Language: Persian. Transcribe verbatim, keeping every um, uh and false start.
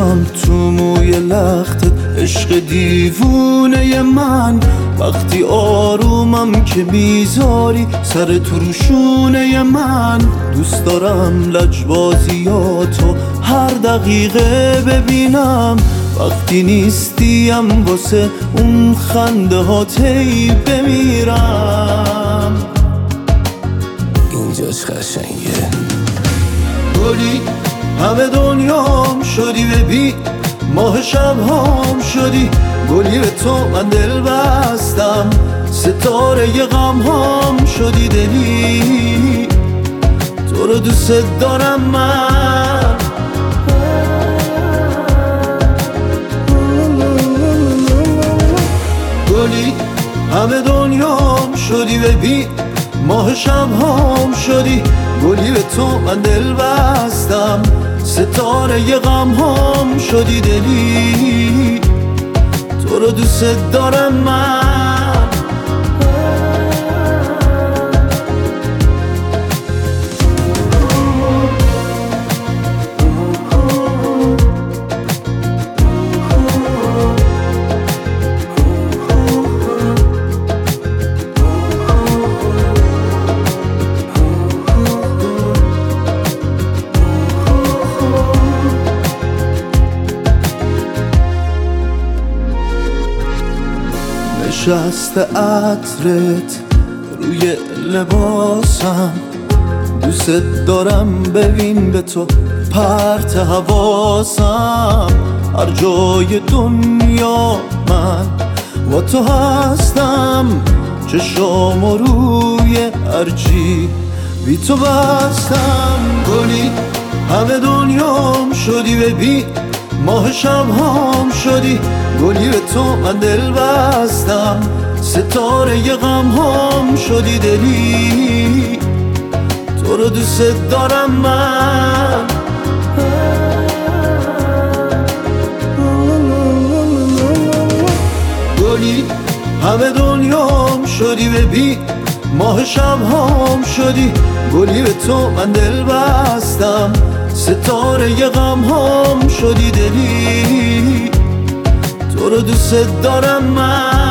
میشم تو موی لختت، عشق دیوونه من. وقتی آرومم که میذاری سر تو روشونه من. دوست دارم لجبازیاتو هر دقیقه ببینم، وقتی نیستیم واسه اون خنده هاتی بمیرم. اینجاش قشنگه. گلی همه دنیام شدی، ببین ماه شبهام شدی. گلی به تو من دل بستم، ستاره غم هام شدی. دلی تو رو دوست دارم من. گلی همه دنیام شدی، ببین ماه شبهام شدی. گلی به تو من دل بستم، ستاره غم هام شدی. دلی تو رو دوست دارم من. نشسته عطرت روی لباسم، دوست دارم ببین به تو پرت حواسم. هر جای دنیا من با تو هستم، چشام و روی هرچی بی تو بستم. گلی همه دنیام شدی، ببین ماه شبهام شدی. گلی به تو من دل بستم، ستاره غم هام شدی. دلی تو رو دوست دارم من. گلی همه دنیام شدی، ببین ماه شبهام شدی. گلی به تو من دل بستم، ستاره غم هام شدی. دلی تو رو دوست دارم من.